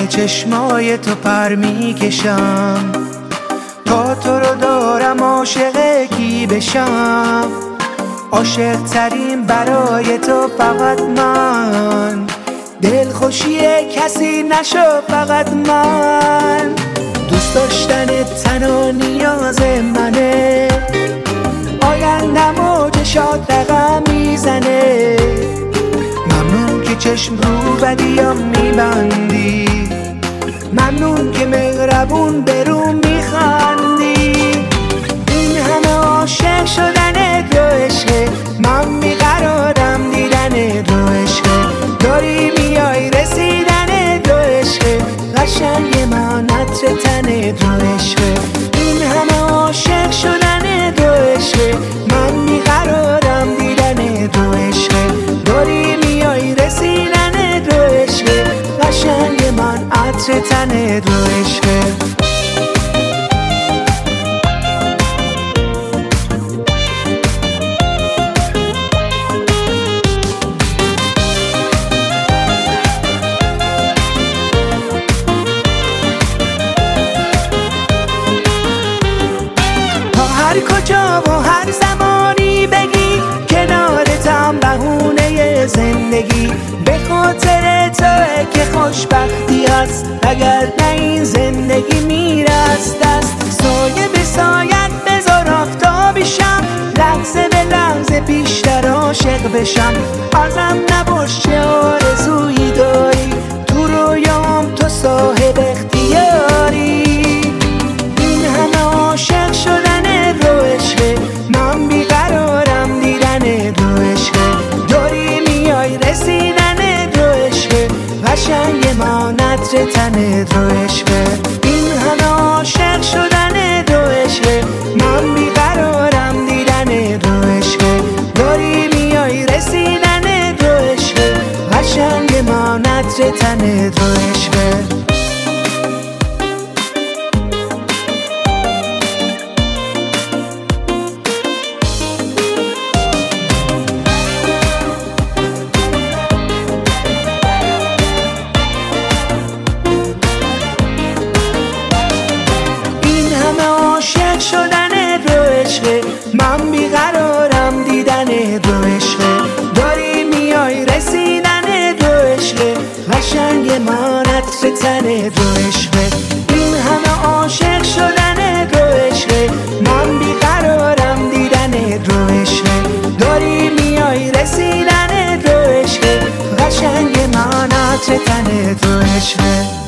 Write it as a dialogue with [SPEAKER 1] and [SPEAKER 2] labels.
[SPEAKER 1] چشمای تو پر میکشم، تا تو رو دارم عاشق کی بشم. عاشق ترین برای تو فقط من، دلخوشی کسی نشو فقط من. دوست داشتن تنها نیاز منه، آیندم و چشات رقم میزنه. ممنون که چشم رو بدیام میبندی، ممنون که مهربون برون میخندی. این همه عاشق شدن تو عشقه، من بیقرارم دیدن تو عشقه. داری میای رسیدن تو عشقه، قشنگ من عطر تن تو عشقه. این همه عاشق شدن تو عشقه، من بیقرارم دیدن تو عشقه. داری میای رسیدن تو عشقه، قشنگ من عطر تن تو عشقه. هر کجا و هر زمانی بگی، کنارتم بهونه زندگی. به خاطر توئه که خوشبختی هست، اگر نه این زندگی میره از دست. سایه به سایت بذار آفتابیشم، لحظه به لحظه بیشتر عاشق بشم. ازم نباش چه آرزویی داری، تو رویام تو صاحب اختیاری. این همه عاشق شدن تو عشقه، من بیقرارم دیدن تو عشقه. داری میای رسیدن تو عشقه، قشنگ من عطر تن تو عشقه. این همه عاشق شدن تو عشقه، من بیقرارم دیدن تو عشقه. داری میای رسیدن تو عشقه، قشنگ من عطر تن تو عشقه. عاشق شدن تو عشقه، من بیقرارم دیدن تو عشقه. داری میای رسیدن تو عشقه، قشنگ من عطر تن تو عشقه. این همه عاشق شدن تو عشقه، من بیقرارم دیدن تو عشقه. داری میای رسیدن تو عشقه، قشنگ من عطر تن تو عشقه.